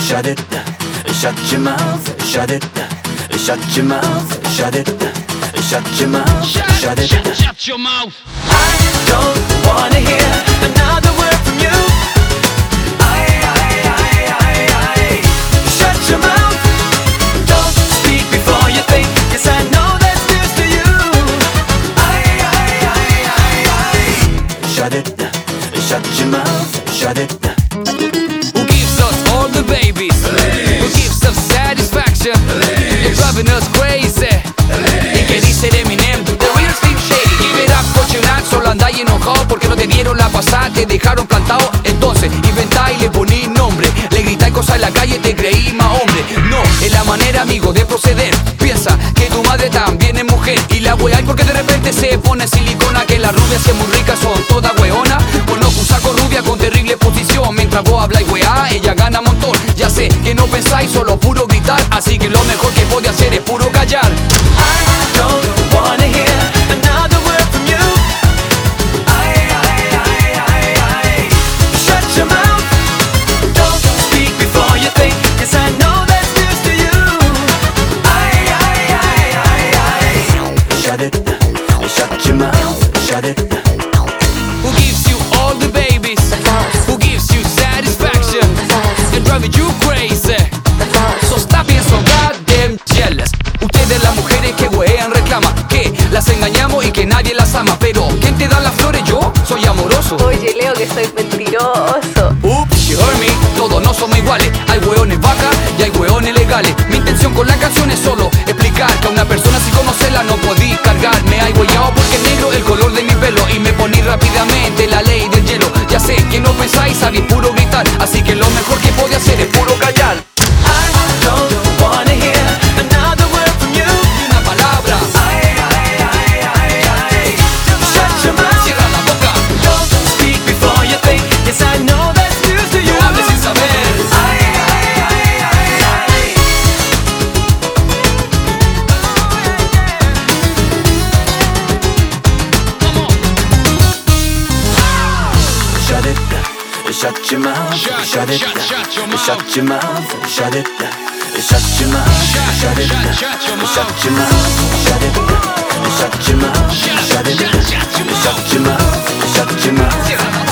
shut it, shut your mouth, shut it, shut your mouth, shut it, shut your mouth, shut it. Shut your mouth. I don't wanna hear another word from you. Shut your mouth. Don't speak before you think. Yes, I know that's news to you. Shut it. Shut your mouth. Shut it. Who gives us all the babies? Who gives us satisfaction? It's driving us crazy. ¿Y qué dice de Eminem? The real Slim Shady. Give it up, cochonal. Solo andáis enojado porque no te dieron la pasada. Te dejaron plantado. Entonces inventáis y le poní nombre. Le gritáis cosas en la calle, te creí más hombre. No, es la manera, amigo, de proceder. Piensa que tu madre también es mujer. Y la weáis porque de repente se pone silicona. Que las rubias sean muy ricas, son todas weonas. Conozco un saco rubia con terrible posición. Mientras vos habláis weá, ella gana montón. Ya sé que no pensáis, solo puro gritar. Así que lo mejor que puede hacer es puro callar. I don't wanna hear another word from you. Shut your mouth. Don't speak before you think. Yes, I know that's news to you. Shut it. Shut your mouth. Shut it. Who gives you all the babies? Who gives you satisfaction? And driving you crazy. So stop being so goddamn jealous. Ustedes las mujeres que wean reclaman que las engañamos y que nadie las ama. Pero ¿quién te da las flores? Yo soy amoroso. Oye, Leo, que soy mentiroso. Oops, you heard me, todos no somos iguales. Hay hueones vacas y hay hueones legales. Mi intención con la canción es solo explicar que a una persona sin conocerla no podí cargar. Me hay huellado porque es negro el color de mi pelo. Y me poní rápidamente la ley del hielo. Ya sé que no pensáis, sabéis puro gritar. Así que lo mejor que puedo hacer es puro callar. I don't wanna hear another word from you. Y una palabra. Shut your mouth. Cierra la boca. Don't speak before you think. Yes, I know that's news to you. No hables sin saber. Shut it. Shut your mouth. Shut it. your mouth. Shut your mouth. Shut it. Shut your mouth. Shut it. Shut your mouth. Shut your mouth. Shut it. Shut your mouth. Shut it. Shut your mouth. Shut your mouth. Cierra la